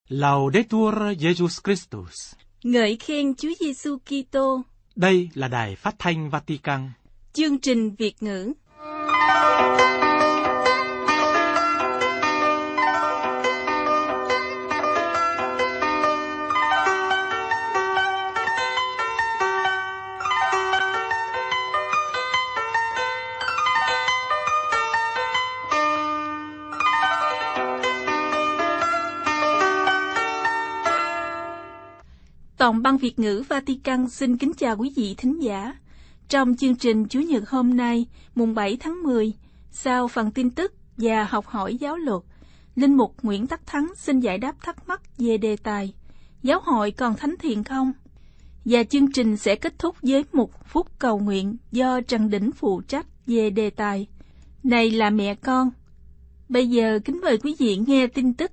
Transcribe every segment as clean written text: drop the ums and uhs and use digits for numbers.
Laudetur Jesus Christus. Ngợi khen Chúa Giêsu Kitô. Đây là Đài Phát thanh Vatican. Chương trình Việt ngữ. Toàn ban Việt ngữ Vatican xin kính chào quý vị thính giả. Trong chương trình Chủ nhật hôm nay, mùng 7 tháng 10, sau phần tin tức và học hỏi giáo luật, Linh mục Nguyễn Tất Thắng xin giải đáp thắc mắc về đề tài Giáo hội còn thánh thiện không? Và chương trình sẽ kết thúc với một phút cầu nguyện do Trần Đỉnh phụ trách về đề tài Này là mẹ con. Bây giờ kính mời quý vị nghe tin tức.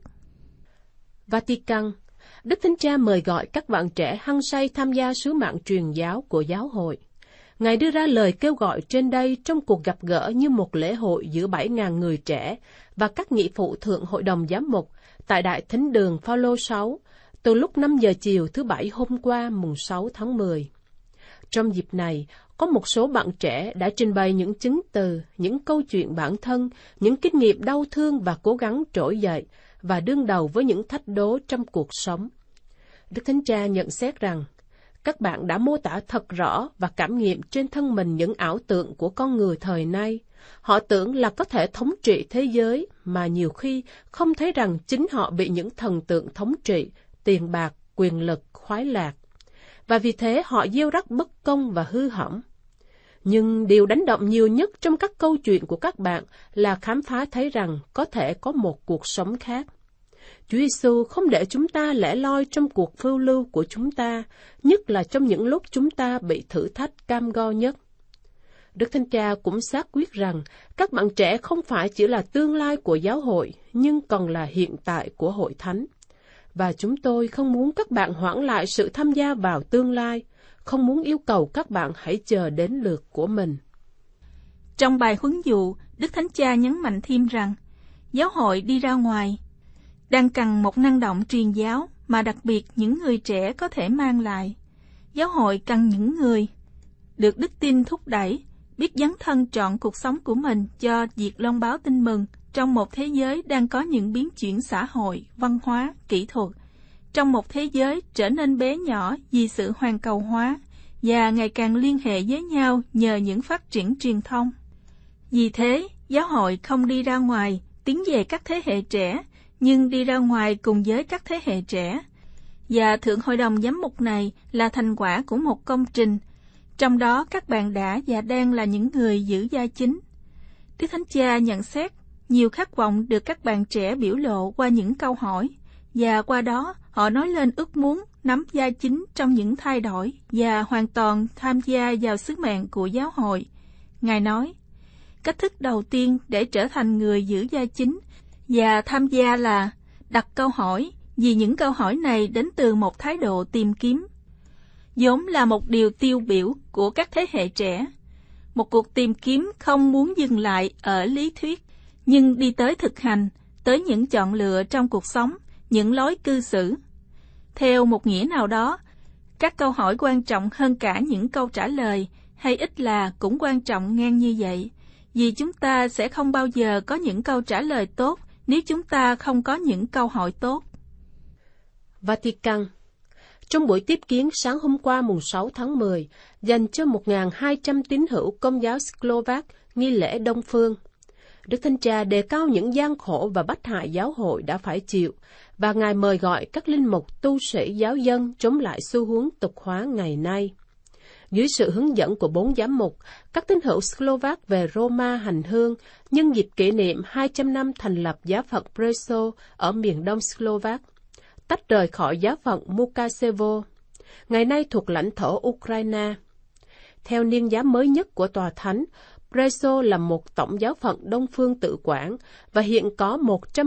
Vatican. Đức Thánh Cha mời gọi các bạn trẻ hăng say tham gia sứ mạng truyền giáo của giáo hội. Ngài đưa ra lời kêu gọi trên đây trong cuộc gặp gỡ như một lễ hội giữa 7.000 người trẻ và các nghị phụ thượng hội đồng giám mục tại Đại Thính đường Phaolô 6, từ lúc 5 giờ chiều thứ Bảy hôm qua mùng 6 tháng 10. Trong dịp này, có một số bạn trẻ đã trình bày những chứng từ, những câu chuyện bản thân, những kinh nghiệm đau thương và cố gắng trỗi dậy và đương đầu với những thách đố trong cuộc sống. Đức Thánh Cha nhận xét rằng, các bạn đã mô tả thật rõ và cảm nghiệm trên thân mình những ảo tưởng của con người thời nay. Họ tưởng là có thể thống trị thế giới, mà nhiều khi không thấy rằng chính họ bị những thần tượng thống trị, tiền bạc, quyền lực, khoái lạc. Và vì thế họ gieo rắc bất công và hư hỏng. Nhưng điều đánh động nhiều nhất trong các câu chuyện của các bạn là khám phá thấy rằng có thể có một cuộc sống khác. Chúa Giêsu không để chúng ta lẻ loi trong cuộc phiêu lưu của chúng ta, nhất là trong những lúc chúng ta bị thử thách cam go nhất. Đức Thánh Cha cũng xác quyết rằng các bạn trẻ không phải chỉ là tương lai của giáo hội, nhưng còn là hiện tại của hội thánh. Và chúng tôi không muốn các bạn hoãn lại sự tham gia vào tương lai, không muốn yêu cầu các bạn hãy chờ đến lượt của mình. Trong bài huấn dụ, Đức Thánh Cha nhấn mạnh thêm rằng, giáo hội đi ra ngoài đang cần một năng động truyền giáo mà đặc biệt những người trẻ có thể mang lại. Giáo hội cần những người được đức tin thúc đẩy, biết dấn thân trọn cuộc sống của mình cho việc loan báo tin mừng trong một thế giới đang có những biến chuyển xã hội, văn hóa, kỹ thuật, trong một thế giới trở nên bé nhỏ vì sự hoàn cầu hóa và ngày càng liên hệ với nhau nhờ những phát triển truyền thông. Vì thế, giáo hội không đi ra ngoài tiến về các thế hệ trẻ, nhưng đi ra ngoài cùng với các thế hệ trẻ. Và Thượng Hội đồng Giám mục này là thành quả của một công trình, trong đó các bạn đã và đang là những người giữ vai chính. Đức Thánh Cha nhận xét nhiều khát vọng được các bạn trẻ biểu lộ qua những câu hỏi, và qua đó họ nói lên ước muốn nắm vai chính trong những thay đổi và hoàn toàn tham gia vào sứ mạng của giáo hội. Ngài nói, cách thức đầu tiên để trở thành người giữ vai chính và tham gia là đặt câu hỏi, vì những câu hỏi này đến từ một thái độ tìm kiếm, vốn là một điều tiêu biểu của các thế hệ trẻ. Một cuộc tìm kiếm không muốn dừng lại ở lý thuyết, nhưng đi tới thực hành, tới những chọn lựa trong cuộc sống, những lối cư xử. Theo một nghĩa nào đó, các câu hỏi quan trọng hơn cả những câu trả lời, hay ít là cũng quan trọng ngang như vậy, vì chúng ta sẽ không bao giờ có những câu trả lời tốt nếu chúng ta không có những câu hỏi tốt. Vatican. Trong buổi tiếp kiến sáng hôm qua mùng 6 tháng 10, dành cho 1.200 tín hữu Công giáo Slovak nghi lễ Đông Phương, Đức Thánh Cha đề cao những gian khổ và bách hại giáo hội đã phải chịu, và Ngài mời gọi các linh mục, tu sĩ, giáo dân chống lại xu hướng tục hóa ngày nay. Dưới sự hướng dẫn của 4 giám mục, các tín hữu Slovak về Roma hành hương nhân dịp kỷ niệm 200 năm thành lập giáo phận Preso ở miền đông Slovak, tách rời khỏi giáo phận Mukachevo, ngày nay thuộc lãnh thổ Ukraine. Theo niên giám mới nhất của Tòa Thánh, Preso là một tổng giáo phận Đông Phương tự quản và hiện có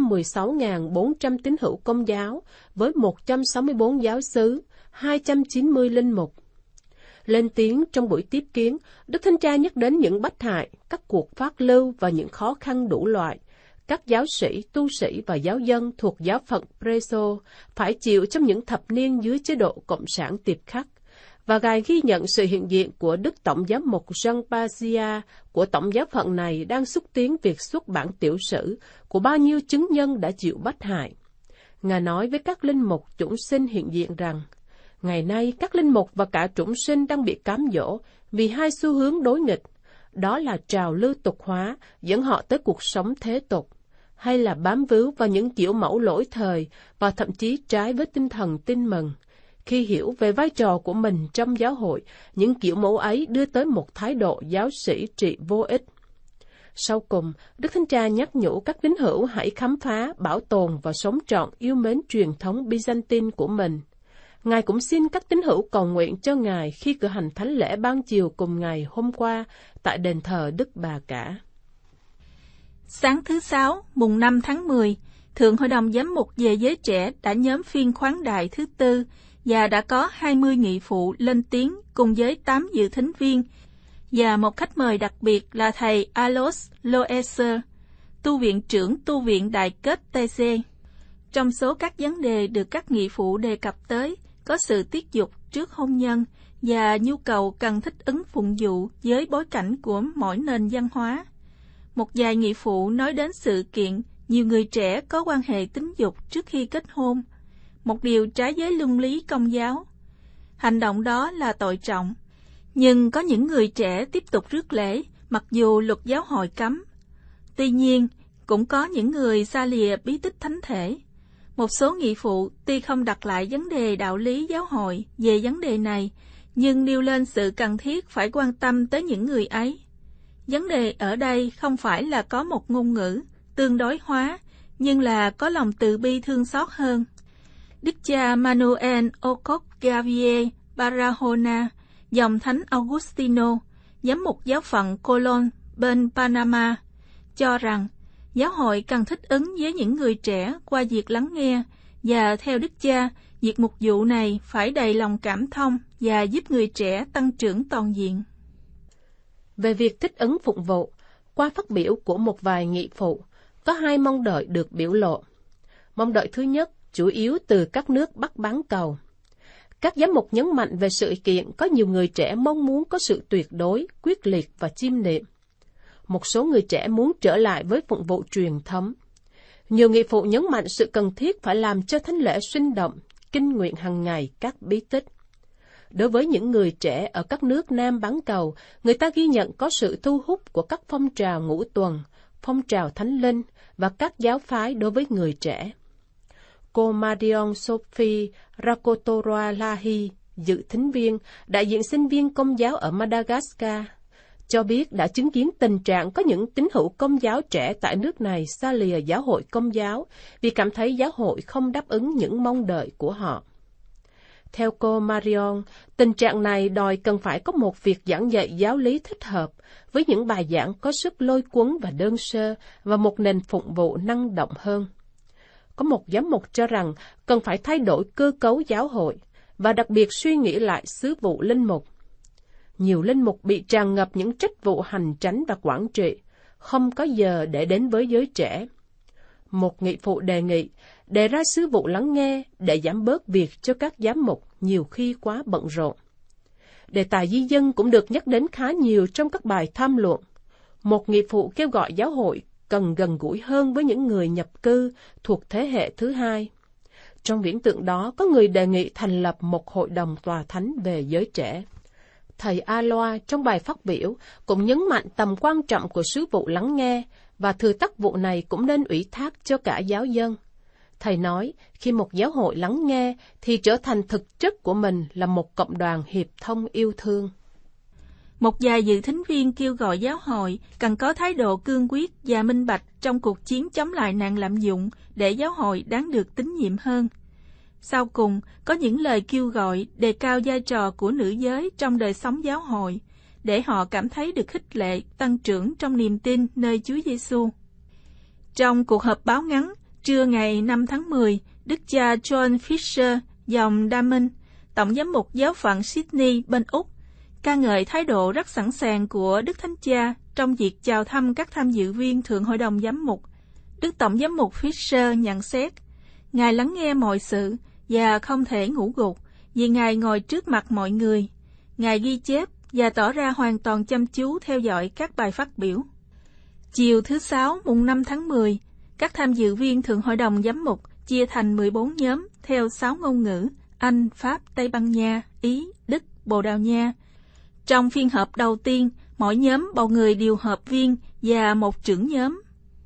116.400 tín hữu Công giáo với 164 giáo xứ, 290 linh mục. Lên tiếng trong buổi tiếp kiến, Đức Thánh Cha nhắc đến những bách hại, các cuộc phát lưu và những khó khăn đủ loại, các giáo sĩ, tu sĩ và giáo dân thuộc giáo phận Preso phải chịu trong những thập niên dưới chế độ Cộng sản tiệp khắc, và Ngài ghi nhận sự hiện diện của Đức Tổng giám mục Jean Pazia của tổng giáo phận này đang xúc tiến việc xuất bản tiểu sử của bao nhiêu chứng nhân đã chịu bắt hại. Ngài nói với các linh mục chủng sinh hiện diện rằng, ngày nay các linh mục và cả chủng sinh đang bị cám dỗ vì hai xu hướng đối nghịch, đó là trào lưu tục hóa dẫn họ tới cuộc sống thế tục, hay là bám víu vào những kiểu mẫu lỗi thời và thậm chí trái với tinh thần tin mừng. Khi hiểu về vai trò của mình trong giáo hội, những kiểu mẫu ấy đưa tới một thái độ giáo sĩ trị vô ích. Sau cùng, Đức Thánh Cha nhắc nhủ các tín hữu hãy khám phá, bảo tồn và sống trọn yêu mến truyền thống Byzantine của mình. Ngài cũng xin các tín hữu cầu nguyện cho Ngài khi cử hành thánh lễ ban chiều cùng ngày hôm qua tại đền thờ Đức Bà Cả. Sáng thứ Sáu, mùng 5 tháng 10, Thượng Hội đồng Giám mục về giới trẻ đã nhóm phiên khoáng đại thứ tư và đã có 20 nghị phụ lên tiếng cùng với 8 dự thính viên và một khách mời đặc biệt là thầy Alois Loeser, tu viện trưởng tu viện Đại kết TC. Trong số các vấn đề được các nghị phụ đề cập tới có sự tiết dục trước hôn nhân và nhu cầu cần thích ứng phụng vụ với bối cảnh của mỗi nền văn hóa. Một vài nghị phụ nói đến sự kiện nhiều người trẻ có quan hệ tính dục trước khi kết hôn, một điều trái với luân lý Công giáo. Hành động đó là tội trọng, nhưng có những người trẻ tiếp tục rước lễ mặc dù luật giáo hội cấm. Tuy nhiên, cũng có những người xa lìa bí tích thánh thể. Một số nghị phụ tuy không đặt lại vấn đề đạo lý giáo hội về vấn đề này, nhưng nêu lên sự cần thiết phải quan tâm tới những người ấy. Vấn đề ở đây không phải là có một ngôn ngữ tương đối hóa, nhưng là có lòng từ bi thương xót hơn. Đức cha Manuel Ocock Gavier Barahona, dòng thánh Augustino, giám mục giáo phận Colón bên Panama, cho rằng giáo hội cần thích ứng với những người trẻ qua việc lắng nghe, và theo Đức cha, việc mục vụ này phải đầy lòng cảm thông và giúp người trẻ tăng trưởng toàn diện. Về việc thích ứng phụng vụ, qua phát biểu của một vài nghị phụ, có hai mong đợi được biểu lộ. Mong đợi thứ nhất, chủ yếu từ các nước Bắc bán cầu. Các giám mục nhấn mạnh về sự kiện có nhiều người trẻ mong muốn có sự tuyệt đối, quyết liệt và chiêm niệm. Một số người trẻ muốn trở lại với phụng vụ truyền thống. Nhiều nghị phụ nhấn mạnh sự cần thiết phải làm cho thánh lễ sinh động, kinh nguyện hàng ngày các bí tích. Đối với những người trẻ ở các nước Nam bán cầu, người ta ghi nhận có sự thu hút của các phong trào ngũ tuần, phong trào thánh linh và các giáo phái đối với người trẻ. Cô Marion Sophie Rakotoralahi, dự thính viên, đại diện sinh viên Công giáo ở Madagascar, cho biết đã chứng kiến tình trạng có những tín hữu Công giáo trẻ tại nước này xa lìa giáo hội Công giáo vì cảm thấy giáo hội không đáp ứng những mong đợi của họ. Theo cô Marion, tình trạng này đòi cần phải có một việc giảng dạy giáo lý thích hợp với những bài giảng có sức lôi cuốn và đơn sơ và một nền phụng vụ năng động hơn. Có một giám mục cho rằng cần phải thay đổi cơ cấu giáo hội và đặc biệt suy nghĩ lại sứ vụ linh mục. Nhiều linh mục bị tràn ngập những trách vụ hành chánh và quản trị, không có giờ để đến với giới trẻ. Một nghị phụ đề nghị đề ra sứ vụ lắng nghe để giảm bớt việc cho các giám mục nhiều khi quá bận rộn. Đề tài di dân cũng được nhắc đến khá nhiều trong các bài tham luận. Một nghị phụ kêu gọi giáo hội cần gần gũi hơn với những người nhập cư thuộc thế hệ thứ hai. Trong viễn tượng đó có người đề nghị thành lập một hội đồng tòa thánh về giới trẻ. Thầy Alois trong bài phát biểu cũng nhấn mạnh tầm quan trọng của sứ vụ lắng nghe, và thừa tác vụ này cũng nên ủy thác cho cả giáo dân. Thầy nói, khi một giáo hội lắng nghe thì trở thành thực chất của mình là một cộng đoàn hiệp thông yêu thương. Một vài dự thính viên kêu gọi giáo hội cần có thái độ cương quyết và minh bạch trong cuộc chiến chống lại nạn lạm dụng để giáo hội đáng được tín nhiệm hơn. Sau cùng, có những lời kêu gọi đề cao vai trò của nữ giới trong đời sống giáo hội, để họ cảm thấy được khích lệ, tăng trưởng trong niềm tin nơi Chúa Giêsu. Trong cuộc họp báo ngắn, trưa ngày 5 tháng 10, Đức cha John Fisher, dòng Đa Minh, Tổng giám mục giáo phận Sydney bên Úc, ca ngợi thái độ rất sẵn sàng của Đức Thánh Cha trong việc chào thăm các tham dự viên Thượng Hội đồng Giám mục, Đức Tổng giám mục Fisher nhận xét, Ngài lắng nghe mọi sự và không thể ngủ gục vì Ngài ngồi trước mặt mọi người. Ngài ghi chép và tỏ ra hoàn toàn chăm chú theo dõi các bài phát biểu. Chiều thứ Sáu, mùng 5 tháng 10, các tham dự viên Thượng Hội đồng Giám mục chia thành 14 nhóm theo 6 ngôn ngữ: Anh, Pháp, Tây Ban Nha, Ý, Đức, Bồ Đào Nha. Trong phiên họp đầu tiên, mỗi nhóm bầu người điều hợp viên và một trưởng nhóm.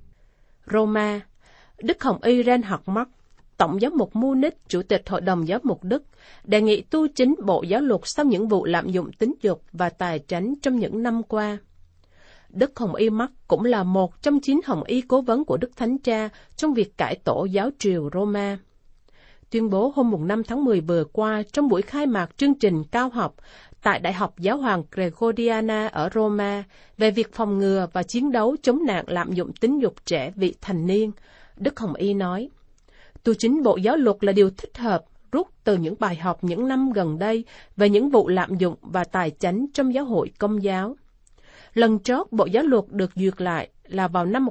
Roma, Đức Hồng Y Reinhard Marx, Tổng giám mục Munich, Chủ tịch Hội đồng Giám mục Đức, đề nghị tu chính Bộ Giáo luật sau những vụ lạm dụng tính dục và tài chánh trong những năm qua. Đức Hồng Y Marx cũng là một trong 9 Hồng Y cố vấn của Đức Thánh Cha trong việc cải tổ giáo triều Roma. Tuyên bố hôm 5 tháng 10 vừa qua trong buổi khai mạc chương trình cao học tại Đại học Giáo hoàng Gregoriana ở Roma về việc phòng ngừa và chiến đấu chống nạn lạm dụng tính dục trẻ vị thành niên, Đức Hồng Y nói, tu chính Bộ Giáo luật là điều thích hợp rút từ những bài học những năm gần đây về những vụ lạm dụng và tài chánh trong giáo hội Công giáo. Lần chót Bộ Giáo luật được duyệt lại là vào năm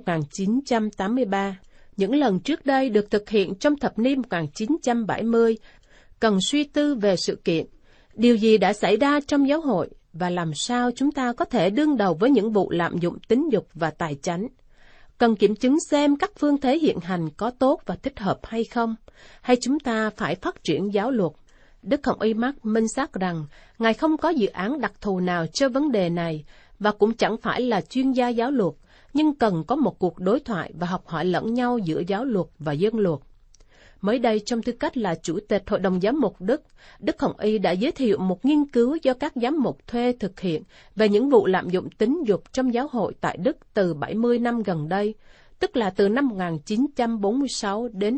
1983. Những lần trước đây được thực hiện trong thập niên 1970, cần suy tư về sự kiện, điều gì đã xảy ra trong giáo hội và làm sao chúng ta có thể đương đầu với những vụ lạm dụng tính dục và tài chánh. Cần kiểm chứng xem các phương thế hiện hành có tốt và thích hợp hay không, hay chúng ta phải phát triển giáo luật. Đức Hồng Y Marx minh xác rằng Ngài không có dự án đặc thù nào cho vấn đề này và cũng chẳng phải là chuyên gia giáo luật, nhưng cần có một cuộc đối thoại và học hỏi lẫn nhau giữa giáo luật và dân luật. Mới đây, trong tư cách là Chủ tịch Hội đồng Giám mục Đức, Đức Hồng Y đã giới thiệu một nghiên cứu do các giám mục thuê thực hiện về những vụ lạm dụng tính dục trong giáo hội tại Đức từ 70 năm gần đây, tức là từ năm 1946 đến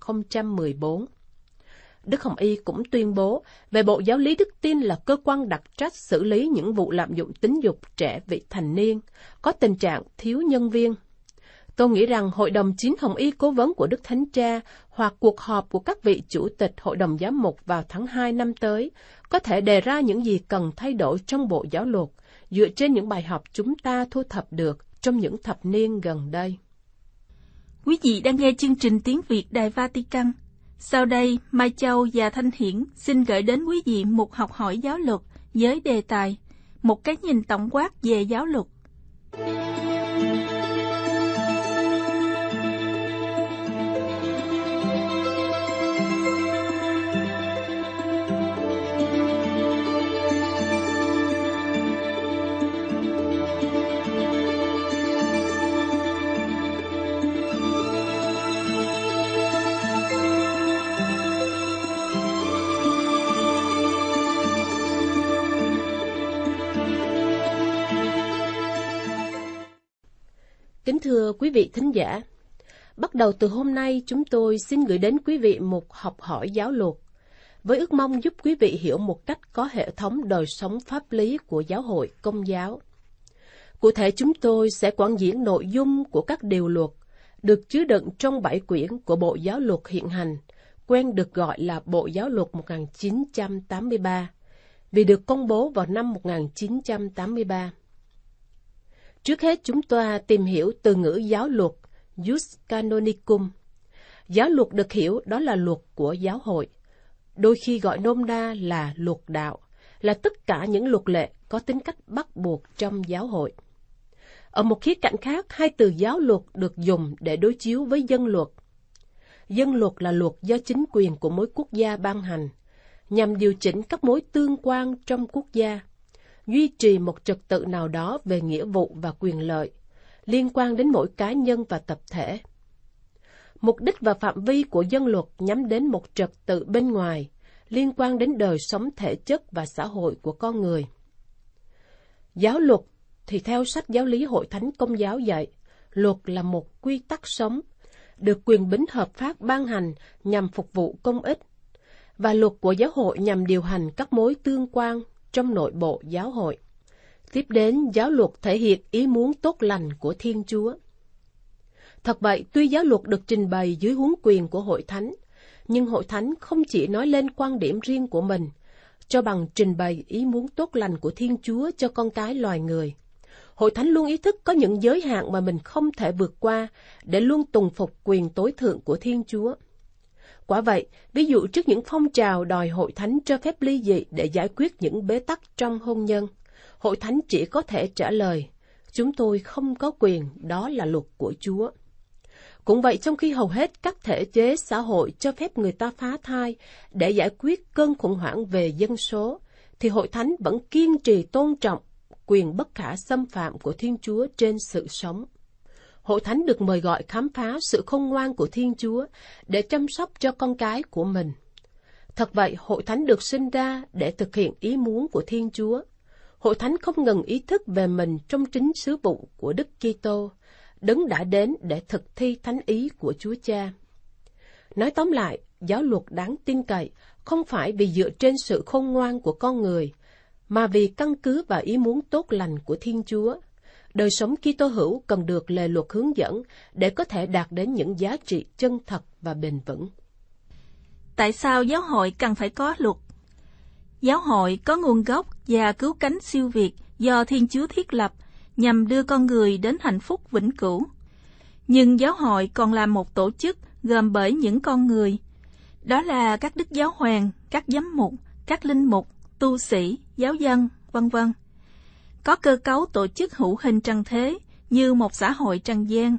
2014. Đức Hồng Y cũng tuyên bố về Bộ Giáo lý Đức Tin là cơ quan đặc trách xử lý những vụ lạm dụng tính dục trẻ vị thành niên, có tình trạng thiếu nhân viên. Tôi nghĩ rằng Hội đồng 9 Hồng Y cố vấn của Đức Thánh Cha hoặc cuộc họp của các vị chủ tịch Hội đồng Giám mục vào tháng 2 năm tới có thể đề ra những gì cần thay đổi trong Bộ Giáo luật dựa trên những bài học chúng ta thu thập được trong những thập niên gần đây. Quý vị đang nghe chương trình Tiếng Việt Đài Vatican. Sau đây, Mai Châu và Thanh Hiển xin gửi đến quý vị một học hỏi giáo luật với đề tài một cái nhìn tổng quát về giáo luật. Kính thưa quý vị thính giả, bắt đầu từ hôm nay chúng tôi xin gửi đến quý vị một học hỏi giáo luật, với ước mong giúp quý vị hiểu một cách có hệ thống đời sống pháp lý của giáo hội Công giáo. Cụ thể chúng tôi sẽ quảng diễn nội dung của các điều luật được chứa đựng trong 7 quyển của Bộ Giáo luật hiện hành, quen được gọi là Bộ Giáo luật 1983, vì được công bố vào năm 1983. Trước hết chúng ta tìm hiểu từ ngữ giáo luật, Jus Canonicum. Giáo luật được hiểu đó là luật của giáo hội, đôi khi gọi nôm na là luật đạo, là tất cả những luật lệ có tính cách bắt buộc trong giáo hội. Ở một khía cạnh khác, hai từ giáo luật được dùng để đối chiếu với dân luật. Dân luật là luật do chính quyền của mỗi quốc gia ban hành, nhằm điều chỉnh các mối tương quan trong quốc gia, duy trì một trật tự nào đó về nghĩa vụ và quyền lợi, liên quan đến mỗi cá nhân và tập thể. Mục đích và phạm vi của dân luật nhắm đến một trật tự bên ngoài, liên quan đến đời sống thể chất và xã hội của con người. Giáo luật thì theo sách Giáo lý Hội Thánh Công giáo dạy, luật là một quy tắc sống, được quyền bính hợp pháp ban hành nhằm phục vụ công ích, và luật của giáo hội nhằm điều hành các mối tương quan trong nội bộ giáo hội. Tiếp đến, giáo luật thể hiện ý muốn tốt lành của Thiên Chúa. Thật vậy, tuy giáo luật được trình bày dưới huấn quyền của Hội Thánh, nhưng Hội Thánh không chỉ nói lên quan điểm riêng của mình, cho bằng trình bày ý muốn tốt lành của Thiên Chúa cho con cái loài người. Hội thánh luôn ý thức có những giới hạn mà mình không thể vượt qua để luôn tùng phục quyền tối thượng của Thiên Chúa. Quả vậy, ví dụ trước những phong trào đòi hội thánh cho phép ly dị để giải quyết những bế tắc trong hôn nhân, hội thánh chỉ có thể trả lời, chúng tôi không có quyền, đó là luật của Chúa. Cũng vậy, trong khi hầu hết các thể chế xã hội cho phép người ta phá thai để giải quyết cơn khủng hoảng về dân số, thì hội thánh vẫn kiên trì tôn trọng quyền bất khả xâm phạm của Thiên Chúa trên sự sống. Hội thánh được mời gọi khám phá sự khôn ngoan của Thiên Chúa để chăm sóc cho con cái của mình. Thật vậy, hội thánh được sinh ra để thực hiện ý muốn của Thiên Chúa. Hội thánh không ngừng ý thức về mình trong chính sứ vụ của Đức Kitô, Đấng đã đến để thực thi thánh ý của Chúa Cha. Nói tóm lại, giáo luật đáng tin cậy không phải vì dựa trên sự khôn ngoan của con người, mà vì căn cứ vào ý muốn tốt lành của Thiên Chúa. Đời sống Kitô hữu cần được lề luật hướng dẫn để có thể đạt đến những giá trị chân thật và bền vững. Tại sao giáo hội cần phải có luật? Giáo hội có nguồn gốc và cứu cánh siêu việt do Thiên Chúa thiết lập nhằm đưa con người đến hạnh phúc vĩnh cửu. Nhưng giáo hội còn là một tổ chức gồm bởi những con người. Đó là các đức giáo hoàng, các giám mục, các linh mục, tu sĩ, giáo dân, vân vân. Có cơ cấu tổ chức hữu hình trần thế như một xã hội trần gian.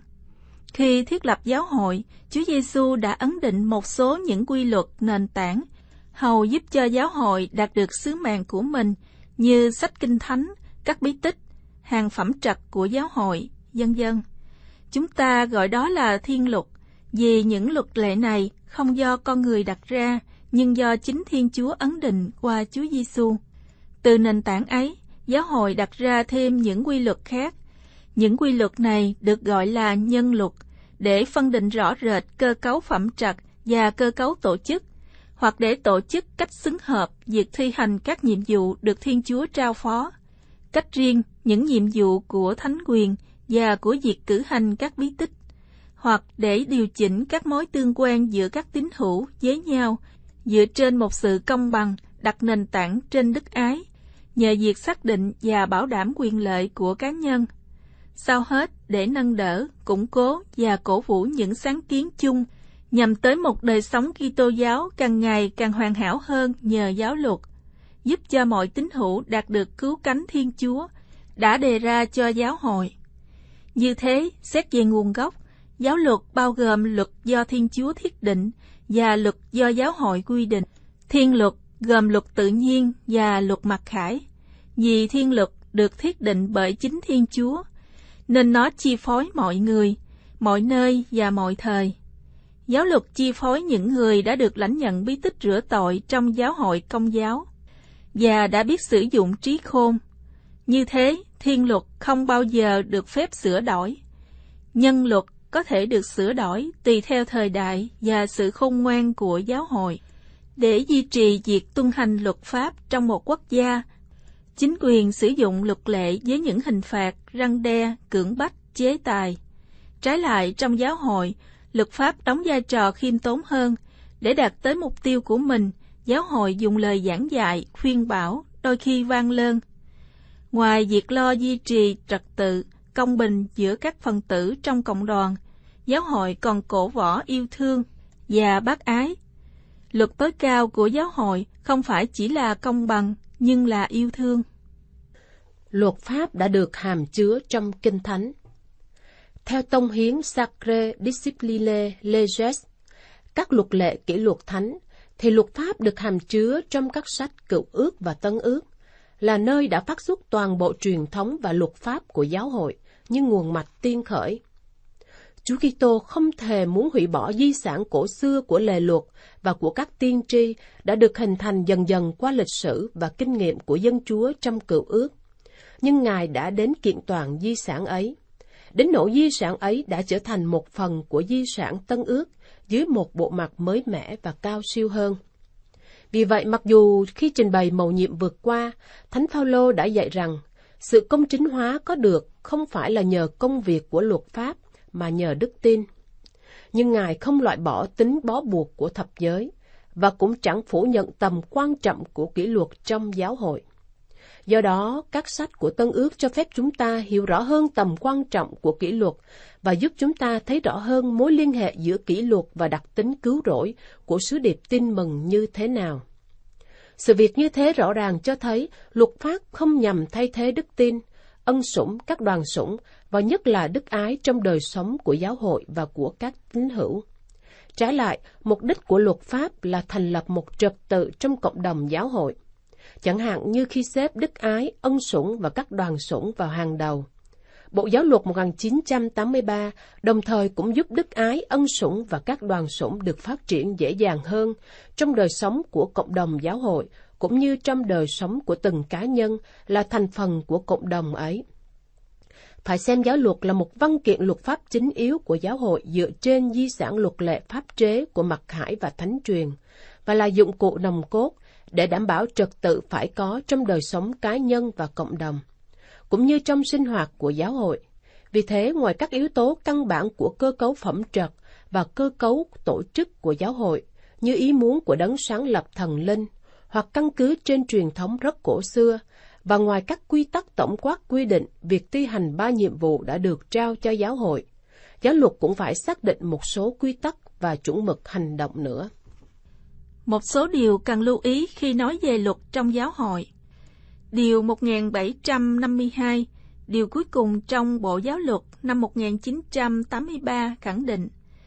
Khi thiết lập giáo hội, Chúa Giêsu đã ấn định một số những quy luật nền tảng hầu giúp cho giáo hội đạt được sứ mạng của mình như sách Kinh Thánh, các bí tích, hàng phẩm trật của giáo hội, vân vân. Chúng ta gọi đó là thiên luật, vì những luật lệ này không do con người đặt ra, nhưng do chính Thiên Chúa ấn định qua Chúa Giêsu. Từ nền tảng ấy, giáo hội đặt ra thêm những quy luật khác. Những quy luật này được gọi là nhân luật, để phân định rõ rệt cơ cấu phẩm trật và cơ cấu tổ chức, hoặc để tổ chức cách xứng hợp việc thi hành các nhiệm vụ được Thiên Chúa trao phó. Cách riêng những nhiệm vụ của thánh quyền và của việc cử hành các bí tích, hoặc để điều chỉnh các mối tương quan giữa các tín hữu với nhau dựa trên một sự công bằng đặt nền tảng trên đức ái, nhờ việc xác định và bảo đảm quyền lợi của cá nhân. Sau hết, để nâng đỡ, củng cố và cổ vũ những sáng kiến chung nhằm tới một đời sống Kitô giáo càng ngày càng hoàn hảo hơn nhờ giáo luật, giúp cho mọi tín hữu đạt được cứu cánh Thiên Chúa đã đề ra cho giáo hội. Như thế, xét về nguồn gốc, giáo luật bao gồm luật do Thiên Chúa thiết định và luật do giáo hội quy định. Thiên luật gồm luật tự nhiên và luật mặc khải. Vì thiên luật được thiết định bởi chính Thiên Chúa, nên nó chi phối mọi người, mọi nơi và mọi thời. Giáo luật chi phối những người đã được lãnh nhận bí tích rửa tội trong giáo hội Công giáo và đã biết sử dụng trí khôn. Như thế, thiên luật không bao giờ được phép sửa đổi. Nhân luật có thể được sửa đổi tùy theo thời đại và sự khôn ngoan của giáo hội. Để duy trì việc tuân hành luật pháp trong một quốc gia, chính quyền sử dụng luật lệ với những hình phạt, răn đe, cưỡng bách, chế tài. Trái lại, trong giáo hội, luật pháp đóng vai trò khiêm tốn hơn. Để đạt tới mục tiêu của mình, giáo hội dùng lời giảng dạy, khuyên bảo, đôi khi van lơn. Ngoài việc lo duy trì trật tự, công bình giữa các phần tử trong cộng đoàn, giáo hội còn cổ võ yêu thương và bác ái. Luật tối cao của giáo hội không phải chỉ là công bằng, nhưng là yêu thương. Luật pháp đã được hàm chứa trong Kinh Thánh. Theo tông hiến Sacre Discipline Leges, các luật lệ kỷ luật thánh, thì luật pháp được hàm chứa trong các sách Cựu Ước và Tân Ước, là nơi đã phát xuất toàn bộ truyền thống và luật pháp của giáo hội như nguồn mạch tiên khởi. Chúa Kitô không thề muốn hủy bỏ di sản cổ xưa của lề luật và của các tiên tri đã được hình thành dần dần qua lịch sử và kinh nghiệm của dân Chúa trong Cựu Ước. Nhưng Ngài đã đến kiện toàn di sản ấy. Đến nỗi di sản ấy đã trở thành một phần của di sản Tân Ước dưới một bộ mặt mới mẻ và cao siêu hơn. Vì vậy, mặc dù khi trình bày mầu nhiệm vượt qua, Thánh Phaolô đã dạy rằng sự công chính hóa có được không phải là nhờ công việc của luật pháp, mà nhờ đức tin. Nhưng Ngài không loại bỏ tính bó buộc của thập giới, và cũng chẳng phủ nhận tầm quan trọng của kỷ luật trong giáo hội. Do đó, các sách của Tân Ước cho phép chúng ta hiểu rõ hơn tầm quan trọng của kỷ luật và giúp chúng ta thấy rõ hơn mối liên hệ giữa kỷ luật và đặc tính cứu rỗi của sứ điệp tin mừng như thế nào. Sự việc như thế rõ ràng cho thấy luật pháp không nhằm thay thế đức tin, ân sủng, các đoàn sủng và nhất là đức ái trong đời sống của giáo hội và của các tín hữu. Trái lại, mục đích của luật pháp là thành lập một trật tự trong cộng đồng giáo hội, chẳng hạn như khi xếp đức ái, ân sủng và các đoàn sủng vào hàng đầu. Bộ Giáo luật 1983 đồng thời cũng giúp đức ái, ân sủng và các đoàn sủng được phát triển dễ dàng hơn trong đời sống của cộng đồng giáo hội, cũng như trong đời sống của từng cá nhân là thành phần của cộng đồng ấy. Phải xem giáo luật là một văn kiện luật pháp chính yếu của giáo hội dựa trên di sản luật lệ pháp chế của mặc khải và thánh truyền, và là dụng cụ nòng cốt để đảm bảo trật tự phải có trong đời sống cá nhân và cộng đồng, cũng như trong sinh hoạt của giáo hội. Vì thế, ngoài các yếu tố căn bản của cơ cấu phẩm trật và cơ cấu tổ chức của giáo hội, như ý muốn của đấng sáng lập thần linh, hoặc căn cứ trên truyền thống rất cổ xưa, và ngoài các quy tắc tổng quát quy định việc thi hành 3 nhiệm vụ đã được trao cho giáo hội, giáo luật cũng phải xác định một số quy tắc và chuẩn mực hành động nữa. Một số điều cần lưu ý khi nói về luật trong giáo hội. Điều 1752, điều cuối cùng trong Bộ Giáo luật năm 1983 khẳng định,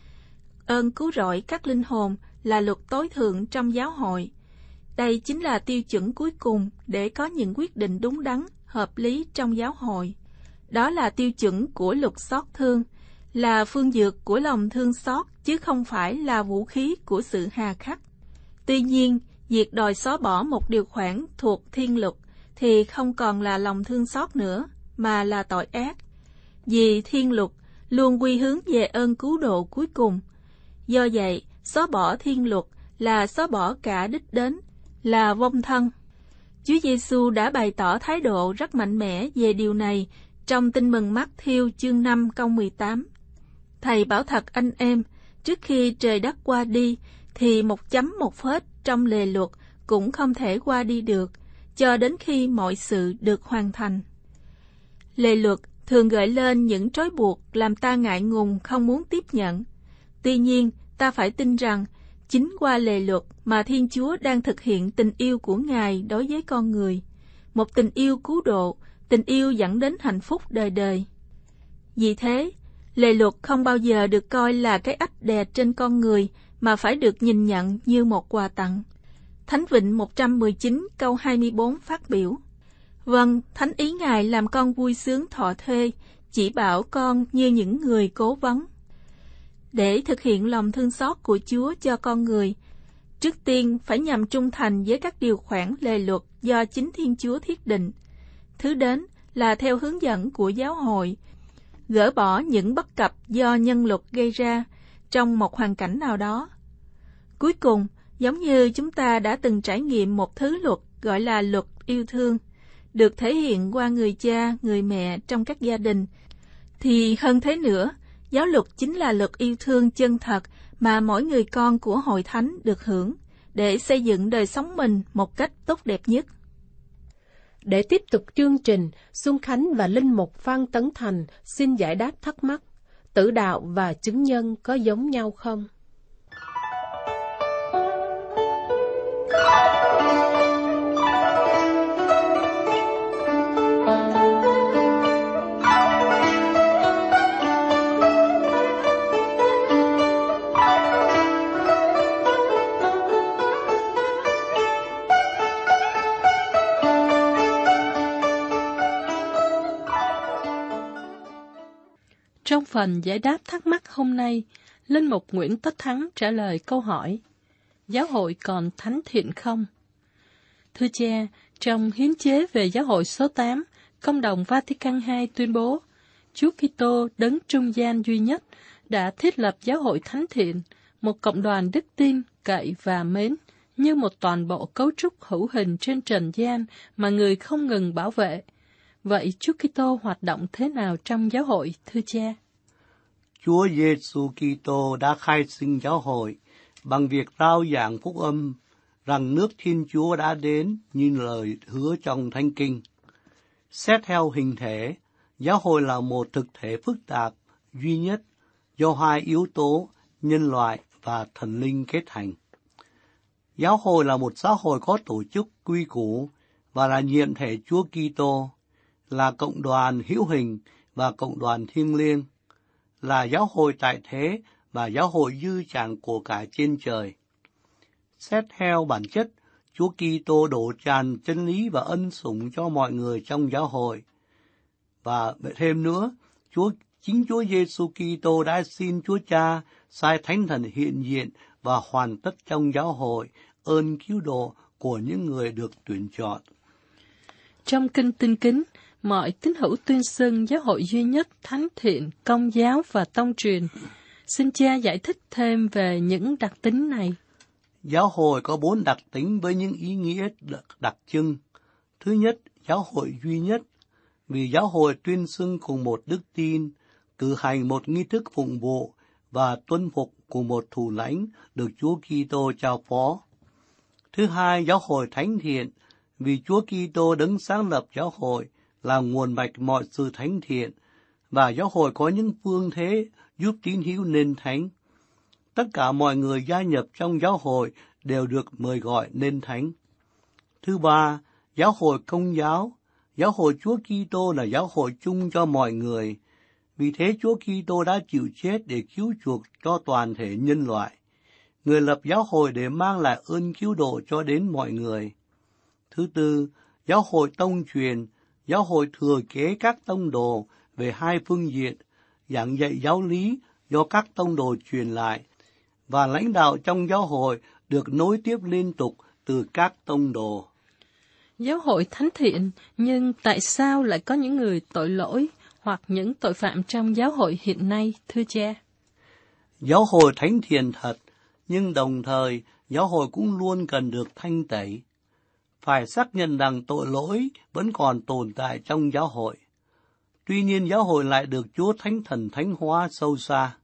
ơn cứu rỗi các linh hồn là luật tối thượng trong giáo hội. Đây chính là tiêu chuẩn cuối cùng để có những quyết định đúng đắn, hợp lý trong giáo hội. Đó là tiêu chuẩn của luật xót thương, là phương dược của lòng thương xót, chứ không phải là vũ khí của sự hà khắc. Tuy nhiên, việc đòi xóa bỏ một điều khoản thuộc thiên luật thì không còn là lòng thương xót nữa, mà là tội ác. Vì thiên luật luôn quy hướng về ơn cứu độ cuối cùng. Do vậy, xóa bỏ thiên luật là xóa bỏ cả đích đến, là vong thân. Chúa Giêsu đã bày tỏ thái độ rất mạnh mẽ về điều này trong Tin mừng Mát-thiêu chương 5 câu 18. Thầy bảo thật anh em, trước khi trời đất qua đi, thì một chấm một phết trong lề luật cũng không thể qua đi được, cho đến khi mọi sự được hoàn thành. Lề luật thường gợi lên những trói buộc làm ta ngại ngùng không muốn tiếp nhận. Tuy nhiên, ta phải tin rằng, chính qua lề luật mà Thiên Chúa đang thực hiện tình yêu của Ngài đối với con người. Một tình yêu cứu độ, tình yêu dẫn đến hạnh phúc đời đời. Vì thế, lề luật không bao giờ được coi là cái ách đè trên con người, mà phải được nhìn nhận như một quà tặng. Thánh Vịnh 119 câu 24 phát biểu: Vâng, thánh ý Ngài làm con vui sướng thọ thuê, chỉ bảo con như những người cố vấn. Để thực hiện lòng thương xót của Chúa cho con người, trước tiên phải nhằm trung thành với các điều khoản lề luật do chính Thiên Chúa thiết định. Thứ đến là theo hướng dẫn của giáo hội, gỡ bỏ những bất cập do nhân luật gây ra trong một hoàn cảnh nào đó. Cuối cùng, giống như chúng ta đã từng trải nghiệm một thứ luật gọi là luật yêu thương, được thể hiện qua người cha, người mẹ trong các gia đình, thì hơn thế nữa, giáo luật chính là luật yêu thương chân thật mà mỗi người con của hội thánh được hưởng, để xây dựng đời sống mình một cách tốt đẹp nhất. Để tiếp tục chương trình, Xuân Khánh và Linh Mục Phan Tấn Thành xin giải đáp thắc mắc: tử đạo và chứng nhân có giống nhau không? Trong phần giải đáp thắc mắc hôm nay, Linh Mục Nguyễn Tất Thắng trả lời câu hỏi: giáo hội còn thánh thiện không? Thưa cha, trong hiến chế về giáo hội số 8, Công đồng Vatican II tuyên bố, Chúa Kitô đấng trung gian duy nhất đã thiết lập giáo hội thánh thiện, một cộng đoàn đức tin, cậy và mến, như một toàn bộ cấu trúc hữu hình trên trần gian mà người không ngừng bảo vệ. Vậy Chúa Kitô hoạt động thế nào trong giáo hội, thưa cha? Chúa Giêsu Kitô đã khai sinh giáo hội bằng việc rao giảng phúc âm rằng nước Thiên Chúa đã đến như lời hứa trong Thánh Kinh. Xét theo hình thể, giáo hội là một thực thể phức tạp, duy nhất, do hai yếu tố, nhân loại và thần linh kết thành. Giáo hội là một xã hội có tổ chức quy củ và là nhiệm thể Chúa Kitô, là cộng đoàn hữu hình và cộng đoàn thiêng liêng, là giáo hội tại thế và giáo hội dư tràn của cải trên trời. Xét theo bản chất, Chúa Kitô đổ tràn chân lý và ân sủng cho mọi người trong giáo hội. Và thêm nữa, chính Chúa Giêsu Kitô đã xin Chúa Cha sai Thánh Thần hiện diện và hoàn tất trong giáo hội ơn cứu độ của những người được tuyển chọn. Trong Kinh Tinh Kính, mọi tín hữu tuyên xưng giáo hội duy nhất, thánh thiện, công giáo và tông truyền. Xin Cha giải thích thêm về những đặc tính này. Giáo hội có 4 đặc tính với những ý nghĩa đặc trưng. Thứ nhất, giáo hội duy nhất, vì giáo hội tuyên xưng cùng một đức tin, cử hành một nghi thức phụng vụ và tuân phục của một thủ lãnh được Chúa Kitô trao phó. Thứ hai, giáo hội thánh thiện, vì Chúa Kitô đấng sáng lập giáo hội là nguồn mạch mọi sự thánh thiện, và giáo hội có những phương thế giúp tín hữu nên thánh. Tất cả mọi người gia nhập trong giáo hội đều được mời gọi nên thánh. Thứ ba, giáo hội công giáo. Giáo hội Chúa Kitô là giáo hội chung cho mọi người. Vì thế Chúa Kitô đã chịu chết để cứu chuộc cho toàn thể nhân loại. Người lập giáo hội để mang lại ơn cứu độ cho đến mọi người. Thứ tư, giáo hội tông truyền. Giáo hội thừa kế các tông đồ về hai phương diện, giảng dạy giáo lý do các tông đồ truyền lại, và lãnh đạo trong giáo hội được nối tiếp liên tục từ các tông đồ. Giáo hội thánh thiện, nhưng tại sao lại có những người tội lỗi hoặc những tội phạm trong giáo hội hiện nay, thưa Cha? Giáo hội thánh thiện thật, nhưng đồng thời giáo hội cũng luôn cần được thanh tẩy. Phải xác nhận rằng tội lỗi vẫn còn tồn tại trong giáo hội. Tuy nhiên giáo hội lại được Chúa Thánh Thần thánh hóa sâu xa.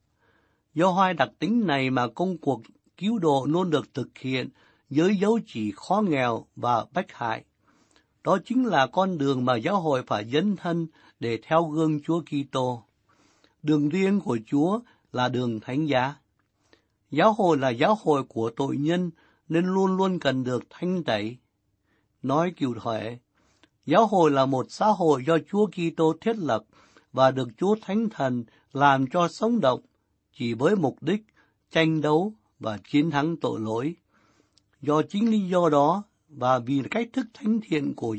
Do hai đặc tính này mà công cuộc cứu độ luôn được thực hiện với dấu chỉ khó nghèo và bách hại. Đó chính là con đường mà giáo hội phải dấn thân để theo gương Chúa Kitô. Đường riêng của Chúa là đường thánh giá. Giáo hội là giáo hội của tội nhân nên luôn luôn cần được thanh tẩy. Nói cụ thể, giáo hội là một xã hội do Chúa Kitô thiết lập và được Chúa Thánh Thần làm cho sống động chỉ với mục đích tranh đấu và chiến thắng tội lỗi. Do chính lý do đó và vì cách thức thánh thiện của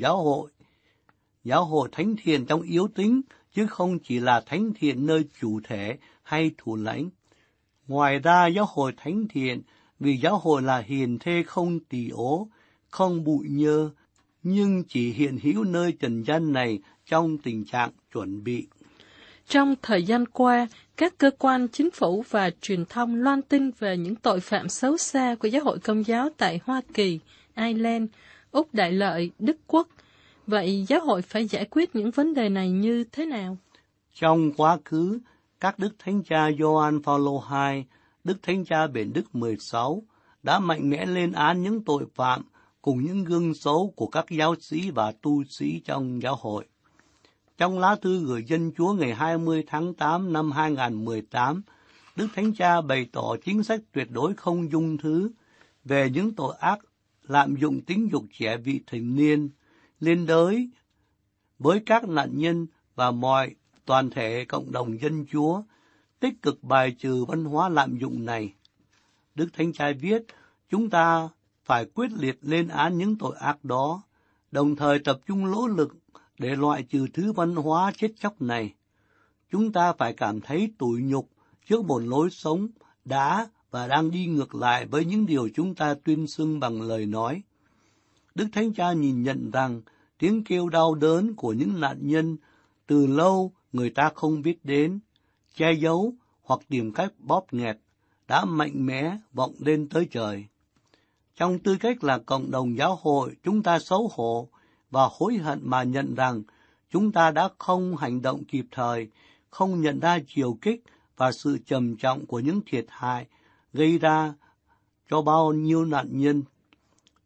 giáo hội thánh thiện trong yếu tính chứ không chỉ là thánh thiện nơi chủ thể hay thủ lãnh. Ngoài ra giáo hội thánh thiện vì giáo hội là hiền thê không tỳ ố, không bụi nhơ, nhưng chỉ hiện hữu nơi trần gian này trong tình trạng chuẩn bị. Trong thời gian qua, các cơ quan chính phủ và truyền thông loan tin về những tội phạm xấu xa của giáo hội Công giáo tại Hoa Kỳ, Ireland, Úc Đại Lợi, Đức Quốc. Vậy giáo hội phải giải quyết những vấn đề này như thế nào? Trong quá khứ, các Đức Thánh Cha Gioan Phaolô II, Đức Thánh Cha Benedict XVI đã mạnh mẽ lên án những tội phạm cùng những gương xấu của các giáo sĩ và tu sĩ trong giáo hội. Trong lá thư gửi dân Chúa ngày 20 tháng 8 năm 2018, Đức Thánh Cha bày tỏ chính sách tuyệt đối không dung thứ về những tội ác lạm dụng tính dục trẻ vị thành niên, liên đới với các nạn nhân và toàn thể cộng đồng dân Chúa, tích cực bài trừ văn hóa lạm dụng này. Đức Thánh Cha viết, chúng ta phải quyết liệt lên án những tội ác đó, đồng thời tập trung nỗ lực để loại trừ thứ văn hóa chết chóc này. Chúng ta phải cảm thấy tủi nhục trước một lối sống đã và đang đi ngược lại với những điều chúng ta tuyên xưng bằng lời nói. Đức Thánh Cha nhìn nhận rằng tiếng kêu đau đớn của những nạn nhân từ lâu người ta không biết đến, che giấu hoặc tìm cách bóp nghẹt đã mạnh mẽ vọng lên tới trời. Trong tư cách là cộng đồng giáo hội, chúng ta xấu hổ và hối hận mà nhận rằng chúng ta đã không hành động kịp thời, không nhận ra chiều kích và sự trầm trọng của những thiệt hại gây ra cho bao nhiêu nạn nhân.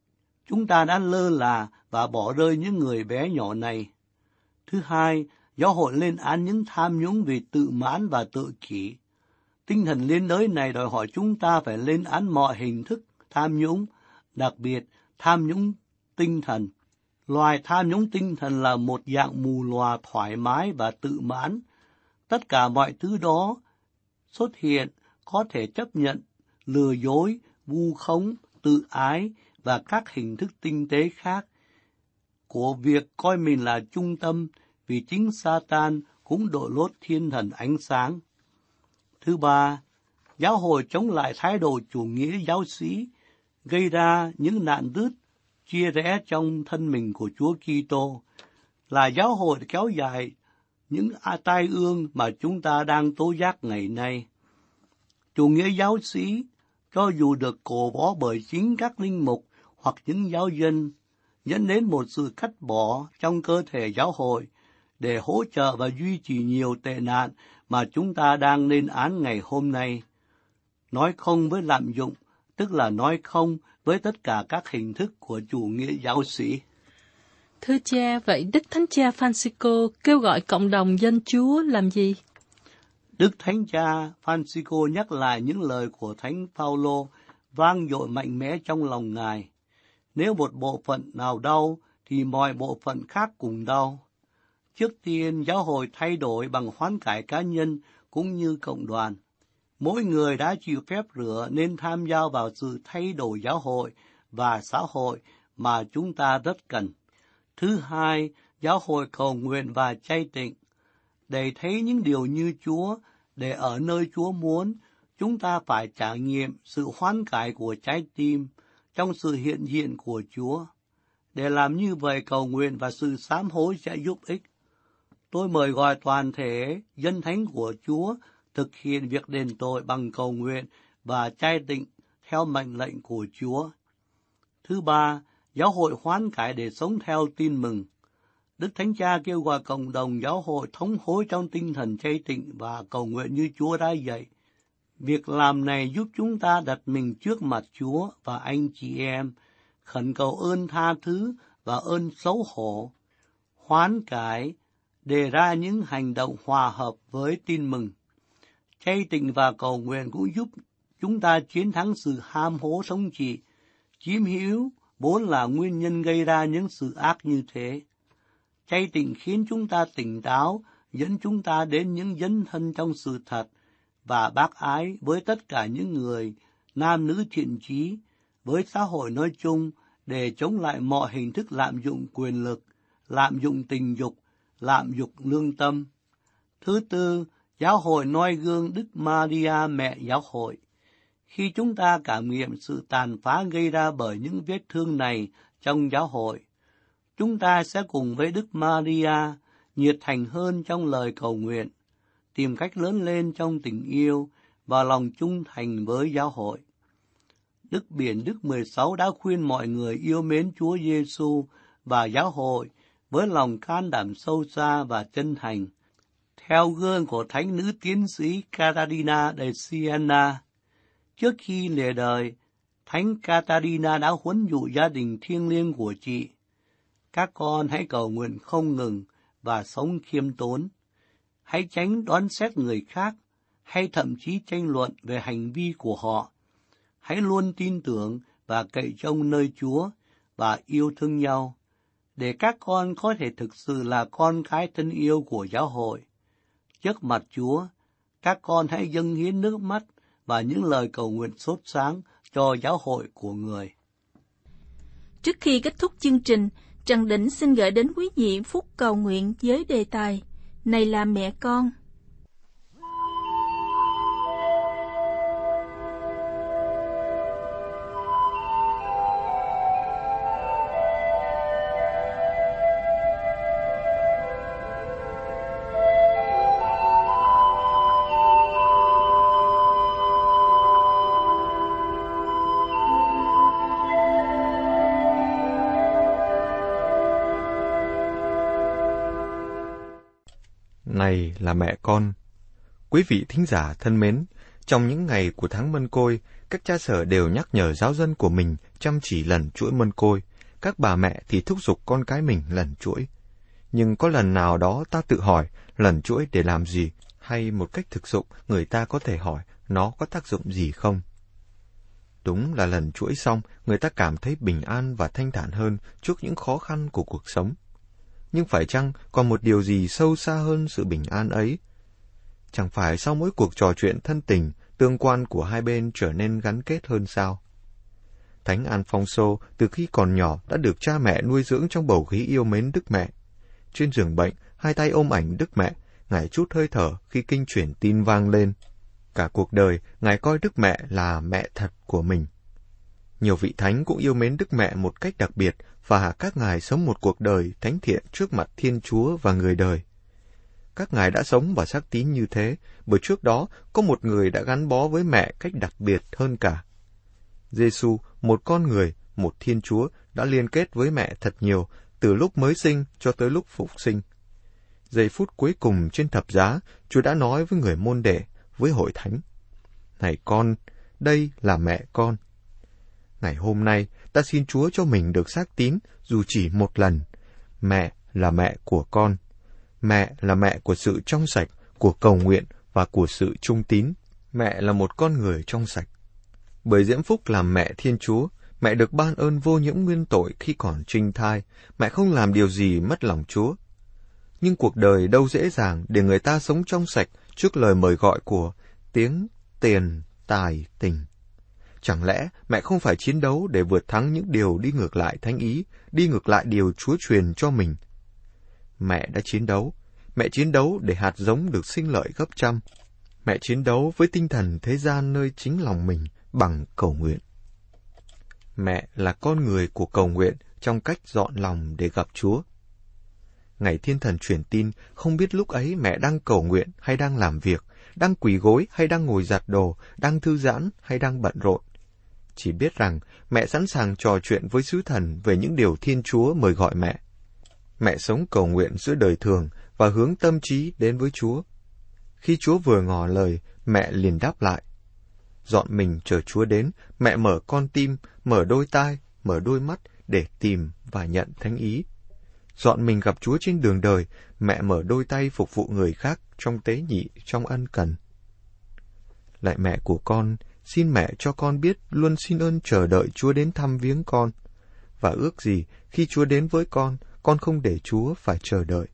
Chúng ta đã lơ là và bỏ rơi những người bé nhỏ này. Thứ hai, giáo hội lên án những tham nhũng vì tự mãn và tự kỷ. Tinh thần liên đới này đòi hỏi chúng ta phải lên án mọi hình thức tham nhũng, đặc biệt tham nhũng tinh thần. Loài tham nhũng tinh thần là một dạng mù lòa thoải mái và tự mãn. Tất cả mọi thứ đó xuất hiện có thể chấp nhận, lừa dối, vu khống, tự ái và các hình thức tinh tế khác của việc coi mình là trung tâm, vì chính Satan cũng đội lốt thiên thần ánh sáng. Thứ ba, giáo hội chống lại thái độ chủ nghĩa giáo sĩ, gây ra những nạn rứt, chia rẽ trong thân mình của Chúa Kitô, là giáo hội kéo dài những tai ương mà chúng ta đang tố giác ngày nay. Chủ nghĩa giáo sĩ, cho dù được cổ võ bởi chính các linh mục hoặc những giáo dân, dẫn đến một sự cắt bỏ trong cơ thể giáo hội để hỗ trợ và duy trì nhiều tệ nạn mà chúng ta đang lên án ngày hôm nay. Nói không với lạm dụng, tức là nói không với tất cả các hình thức của chủ nghĩa giáo sĩ. Thưa cha, vậy Đức Thánh Cha Francisco kêu gọi cộng đồng dân Chúa làm gì? Đức Thánh Cha Francisco nhắc lại những lời của Thánh Phaolô vang dội mạnh mẽ trong lòng Ngài. Nếu một bộ phận nào đau, thì mọi bộ phận khác cùng đau. Trước tiên, giáo hội thay đổi bằng hoán cải cá nhân cũng như cộng đoàn. Mỗi người đã chịu phép rửa nên tham gia vào sự thay đổi giáo hội và xã hội mà chúng ta rất cần. Thứ hai, giáo hội cầu nguyện và chay tịnh. Để thấy những điều như Chúa, để ở nơi Chúa muốn, chúng ta phải trải nghiệm sự hoán cải của trái tim trong sự hiện diện của Chúa. Để làm như vậy, cầu nguyện và sự sám hối sẽ giúp ích. Tôi mời gọi toàn thể dân thánh của Chúa thực hiện việc đền tội bằng cầu nguyện và chay tịnh theo mệnh lệnh của Chúa. Thứ ba, giáo hội hoán cải để sống theo tin mừng. Đức Thánh Cha kêu gọi cộng đồng giáo hội thống hối trong tinh thần chay tịnh và cầu nguyện như Chúa đã dạy. Việc làm này giúp chúng ta đặt mình trước mặt Chúa và anh chị em, khẩn cầu ơn tha thứ và ơn xấu hổ, hoán cải, đề ra những hành động hòa hợp với tin mừng. Chay tịnh và cầu nguyện cũng giúp chúng ta chiến thắng sự ham hố thống trị, chiếm hữu vốn là nguyên nhân gây ra những sự ác như thế. Chay tịnh khiến chúng ta tỉnh táo, dẫn chúng ta đến những dấn thân trong sự thật và bác ái với tất cả những người, nam nữ thiện chí, với xã hội nói chung, để chống lại mọi hình thức lạm dụng quyền lực, lạm dụng tình dục, lạm dụng lương tâm. Thứ tư, giáo hội noi gương Đức Maria mẹ giáo hội. Khi chúng ta cảm nghiệm sự tàn phá gây ra bởi những vết thương này trong giáo hội, chúng ta sẽ cùng với Đức Maria nhiệt thành hơn trong lời cầu nguyện, tìm cách lớn lên trong tình yêu và lòng trung thành với giáo hội. Đức Biển Đức 16 đã khuyên mọi người yêu mến Chúa Giêsu và giáo hội với lòng can đảm sâu xa và chân thành, theo gương của thánh nữ tiến sĩ Catarina de Siena. Trước khi lìa đời, Thánh Catarina đã huấn dụ gia đình thiêng liêng của chị. Các con hãy cầu nguyện không ngừng và sống khiêm tốn. Hãy tránh đoán xét người khác, hay thậm chí tranh luận về hành vi của họ. Hãy luôn tin tưởng và cậy trông nơi Chúa và yêu thương nhau, để các con có thể thực sự là con cái thân yêu của giáo hội. Trước mặt Chúa, các con hãy dâng hiến nước mắt và những lời cầu nguyện sốt sáng cho giáo hội của người. Trước khi kết thúc chương trình, Trần Đỉnh xin gửi đến quý vị phút cầu nguyện với đề tài Này là mẹ con. Này là mẹ con. Quý vị thính giả thân mến, trong những ngày của tháng Mân Côi, các cha sở đều nhắc nhở giáo dân của mình chăm chỉ lần chuỗi Mân Côi, các bà mẹ thì thúc giục con cái mình lần chuỗi. Nhưng có lần nào đó ta tự hỏi lần chuỗi để làm gì, hay một cách thực dụng người ta có thể hỏi nó có tác dụng gì không? Đúng là lần chuỗi xong, người ta cảm thấy bình an và thanh thản hơn trước những khó khăn của cuộc sống. Nhưng phải chăng còn một điều gì sâu xa hơn sự bình an ấy? Chẳng phải sau mỗi cuộc trò chuyện thân tình, tương quan của hai bên trở nên gắn kết hơn sao? Thánh Alphonso từ khi còn nhỏ đã được cha mẹ nuôi dưỡng trong bầu khí yêu mến Đức Mẹ. Trên giường bệnh, hai tay ôm ảnh Đức Mẹ, Ngài trút hơi thở khi kinh truyền tin vang lên. Cả cuộc đời, Ngài coi Đức Mẹ là mẹ thật của mình. Nhiều vị thánh cũng yêu mến Đức Mẹ một cách đặc biệt và các ngài sống một cuộc đời thánh thiện trước mặt Thiên Chúa và người đời. Các ngài đã sống và xác tín như thế, bởi trước đó có một người đã gắn bó với mẹ cách đặc biệt hơn cả. Giêsu, một con người, một Thiên Chúa, đã liên kết với mẹ thật nhiều, từ lúc mới sinh cho tới lúc phục sinh. Giây phút cuối cùng trên thập giá, Chúa đã nói với người môn đệ, với hội thánh: "Này con, đây là mẹ con." Ngày hôm nay, ta xin Chúa cho mình được xác tín dù chỉ một lần. Mẹ là mẹ của con. Mẹ là mẹ của sự trong sạch, của cầu nguyện và của sự trung tín. Mẹ là một con người trong sạch. Bởi diễm phúc làm mẹ Thiên Chúa, mẹ được ban ơn vô nhiễm nguyên tội khi còn trinh thai. Mẹ không làm điều gì mất lòng Chúa. Nhưng cuộc đời đâu dễ dàng để người ta sống trong sạch trước lời mời gọi của tiếng, tiền, tài, tình. Chẳng lẽ mẹ không phải chiến đấu để vượt thắng những điều đi ngược lại thánh ý, đi ngược lại điều Chúa truyền cho mình? Mẹ đã chiến đấu. Mẹ chiến đấu để hạt giống được sinh lợi gấp trăm. Mẹ chiến đấu với tinh thần thế gian nơi chính lòng mình bằng cầu nguyện. Mẹ là con người của cầu nguyện trong cách dọn lòng để gặp Chúa. Ngày Thiên Thần truyền tin, không biết lúc ấy mẹ đang cầu nguyện hay đang làm việc, đang quỳ gối hay đang ngồi giặt đồ, đang thư giãn hay đang bận rộn. Chỉ biết rằng mẹ sẵn sàng trò chuyện với sứ thần về những điều Thiên Chúa mời gọi mẹ. Mẹ sống cầu nguyện giữa đời thường và hướng tâm trí đến với Chúa. Khi Chúa vừa ngỏ lời, mẹ liền đáp lại. Dọn mình chờ Chúa đến, mẹ mở con tim, mở đôi tai, mở đôi mắt để tìm và nhận thánh ý. Dọn mình gặp Chúa trên đường đời, mẹ mở đôi tay phục vụ người khác trong tế nhị, trong ân cần. Lạy mẹ của con, xin mẹ cho con biết luôn xin ơn chờ đợi Chúa đến thăm viếng con. Và ước gì khi Chúa đến với con không để Chúa phải chờ đợi.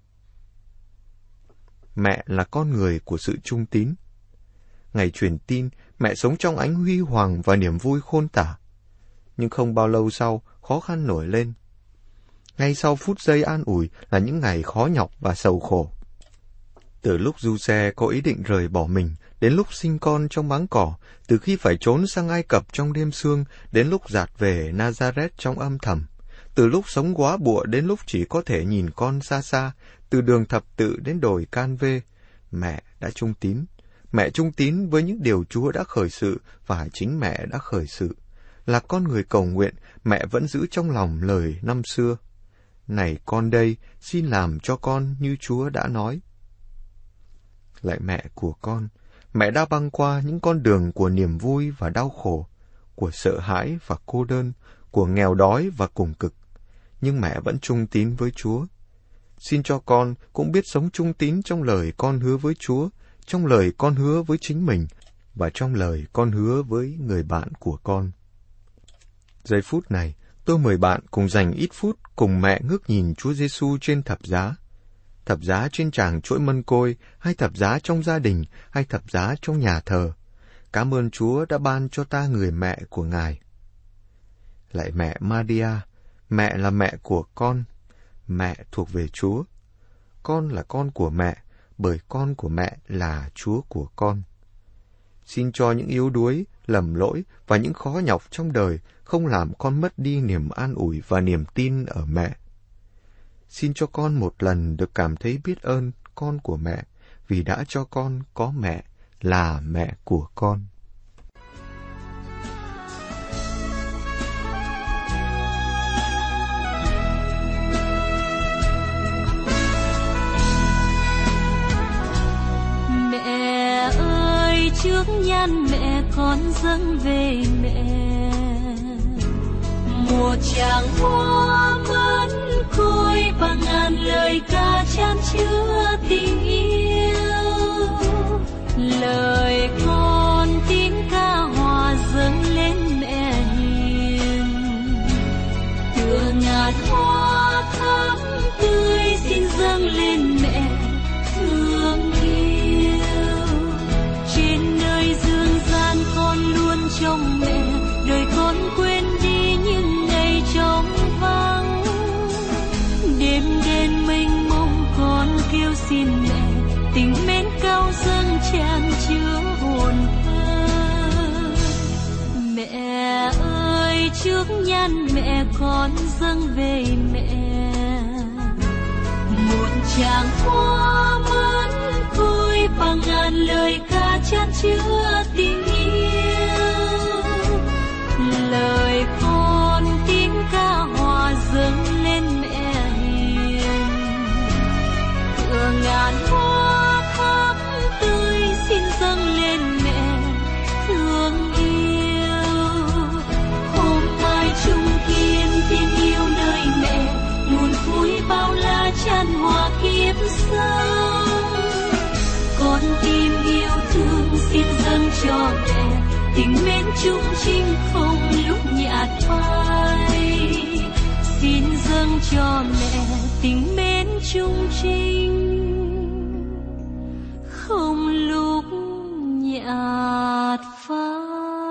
Mẹ là con người của sự trung tín. Ngày truyền tin, mẹ sống trong ánh huy hoàng và niềm vui khôn tả. Nhưng không bao lâu sau, khó khăn nổi lên. Ngay sau phút giây an ủi là những ngày khó nhọc và sầu khổ. Từ lúc Giuse có ý định rời bỏ mình, đến lúc sinh con trong máng cỏ, từ khi phải trốn sang Ai Cập trong đêm sương, đến lúc dạt về Nazareth trong âm thầm, từ lúc sống góa bụa đến lúc chỉ có thể nhìn con xa xa, từ đường thập tự đến đồi Can Vê, mẹ đã trung tín. Mẹ trung tín với những điều Chúa đã khởi sự và chính mẹ đã khởi sự. Là con người cầu nguyện, mẹ vẫn giữ trong lòng lời năm xưa. Này con đây, xin làm cho con như Chúa đã nói. Lạy mẹ của con, mẹ đã băng qua những con đường của niềm vui và đau khổ, của sợ hãi và cô đơn, của nghèo đói và cùng cực. Nhưng mẹ vẫn trung tín với Chúa. Xin cho con cũng biết sống trung tín trong lời con hứa với Chúa, trong lời con hứa với chính mình, và trong lời con hứa với người bạn của con. Giây phút này, tôi mời bạn cùng dành ít phút cùng mẹ ngước nhìn Chúa Giêsu trên thập giá. Thập giá trên tràng chuỗi mân côi, hay thập giá trong gia đình, hay thập giá trong nhà thờ. Cảm ơn Chúa đã ban cho ta người mẹ của Ngài. Lạy mẹ Maria, mẹ là mẹ của con. Mẹ thuộc về Chúa. Con là con của mẹ, bởi con của mẹ là Chúa của con. Xin cho những yếu đuối, lầm lỗi và những khó nhọc trong đời không làm con mất đi niềm an ủi và niềm tin ở mẹ. Xin cho con một lần được cảm thấy biết ơn con của mẹ, vì đã cho con có mẹ là mẹ của con. Mẹ ơi, trước nhan mẹ con dâng về mẹ một tràng hoa mẫn côi và ngàn lời ca chan chứa tình yêu. Lời con tín ca hòa dâng lên mẹ hiền, tựa ngàn hoa thắm tươi xin dâng lên mẹ thương yêu. Trên nơi dương gian con luôn trông mẹ, đời con quên đi những ngày trống vắng. Đêm đen mênh mông con kêu xin mẹ, tình mến cao dâng tràn chứa hồn thơ. Mẹ ơi, trước nhan mẹ con dâng về mẹ một tràng hoa mẫn côi và ngàn lời ca chan chứa tình yêu. Lời con tín ca hòa dâng lên mẹ hiền, tựa ngàn hoa thắm tươi xin dâng lên mẹ thương yêu. Hôm mai chung kiên tin yêu nơi mẹ, nguồn vui bao la chan hòa kiếp sống. Con tim yêu thương xin dâng cho mẹ, tình mến chung chinh không lúc nhạt phai. Xin dâng cho mẹ tình mến chung chinh không lúc nhạt phai.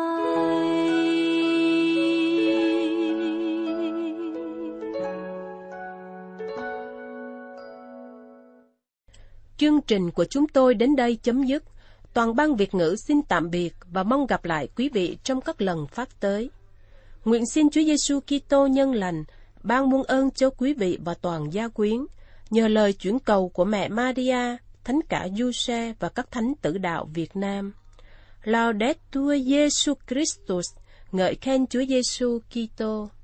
Chương trình của chúng tôi đến đây chấm dứt. Toàn ban Việt ngữ xin tạm biệt và mong gặp lại quý vị trong các lần phát tới. Nguyện xin Chúa Giêsu Kitô nhân lành ban muôn ơn cho quý vị và toàn gia quyến, nhờ lời chuyển cầu của mẹ Maria, Thánh cả Giuse và các thánh tử đạo Việt Nam. Laudetur Jesus Christus, ngợi khen Chúa Giêsu Kitô.